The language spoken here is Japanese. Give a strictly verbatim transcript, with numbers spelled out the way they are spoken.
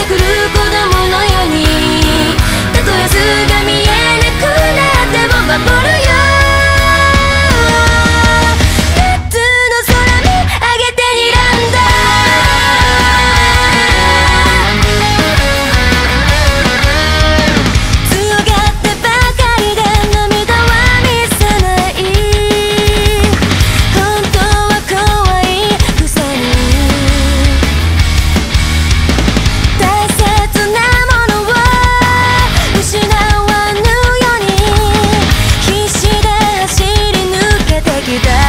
してくる子供のように、たとえ明日が見えなくなっても守るよ。夏の空見上げて睨んだ。強がってばかりで涙は見せない。本当は怖いくせに大切なものを失わぬように必死で走り抜けてきた。